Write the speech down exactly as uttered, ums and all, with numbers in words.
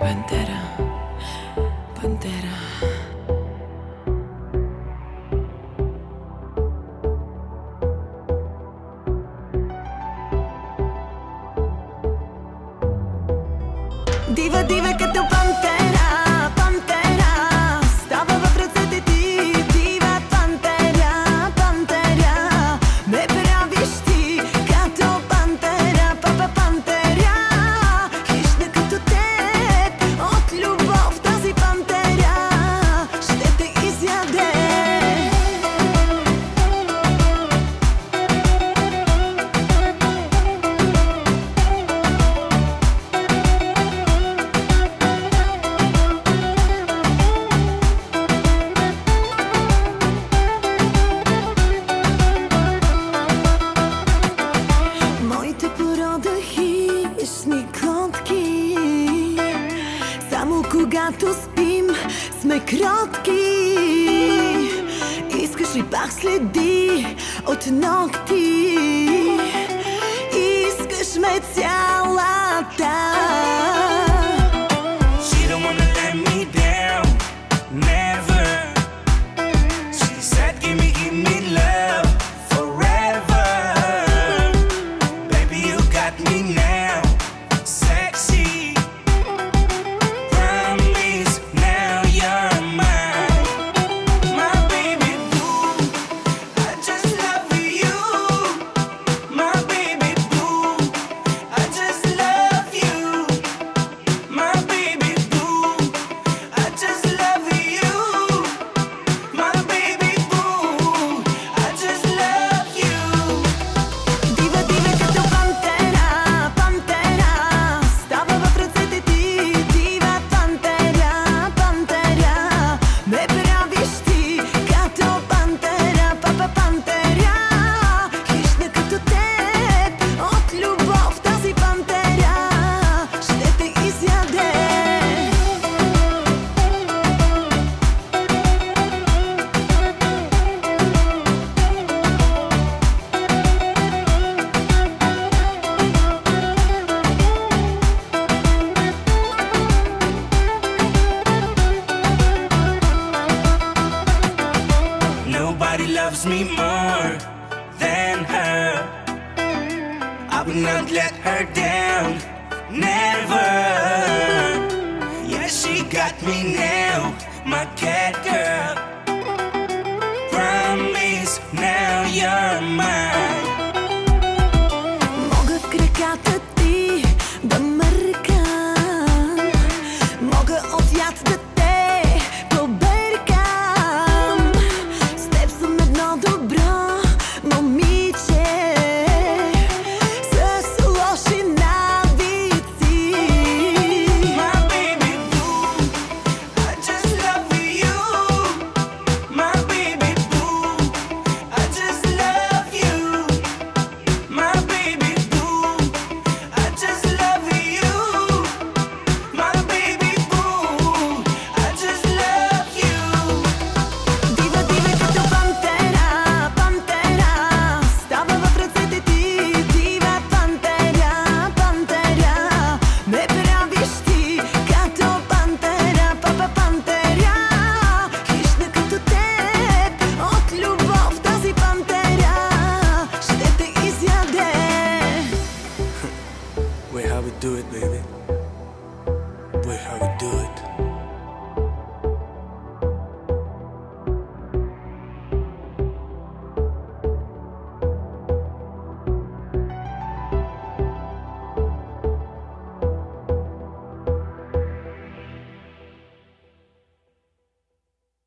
Pantera, Pantera. Diva, diva като пантера, пантера, става в ръцете ти. Дива, пантера, пантера, ме правиш ти като пантера, папа пантера. Хищна като теб, от любов тази пантера ще те изяде. Хищни котки, само когато спим сме кротки. Искаш ли пак следи от ногти? Искаш ме цялата. She don't wanna let me down, never. She said give me, give me love forever. Baby you got me now, sexy. Promise now you're mine, my baby boo. I just love you, my baby boo. I just love you, my baby boo. I just love you, my baby boo. I just love you. Дива, дива като пантера, пантера, става в ръцете ти. Дива, пантера, пантера, ме правиш ти като пантера, папа пантера. Хищна като теб, от любов тази пантера ще те изяде. Nobody loves me more than her. I will not let her down, never. Yeah, she got me now, my cat girl. Promise now you're mine. Мога в краката ти да мъркам, мога от яд да те побъркам. С теб съм едно добро момиче с лоши навици. My baby boo, I just love you. My baby boo, I just love you. My baby boo, I just love you. My baby boo, I just love you. Дива, дива като пантера, пантера, става в ръцете ти. Дива, пантера, пантера, ме правиш ти като пантера, папа пантера. Хищна като теб, от любов тази пантера ще те изяде. Wait, how we do it, baby?